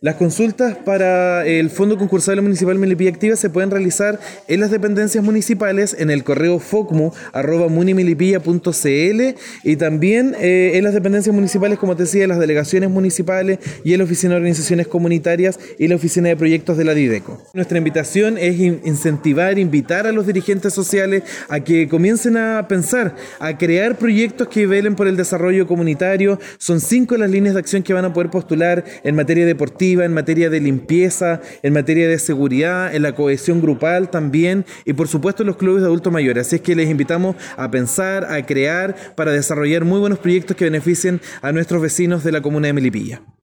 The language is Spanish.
Las consultas para el Fondo Concursable Municipal Melipilla Activa se pueden realizar en las dependencias municipales en el correo focmu@munimelipilla.cl y también en las dependencias municipales, como te decía, en las delegaciones municipales y en la Oficina de Organizaciones Comunitarias y la Oficina de Proyectos de la Dideco. Nuestra invitación es invitar a los dirigentes sociales a que comiencen a pensar, a crear proyectos que velen por el desarrollo comunitario. Son 5 las líneas de acción que van a poder postular en materia deportiva, en materia de limpieza, en materia de seguridad, en la cohesión grupal también y por supuesto en los clubes de adultos mayores. Así es que les invitamos a pensar, a crear para desarrollar muy buenos proyectos que beneficien a nuestros vecinos de la comuna de Melipilla.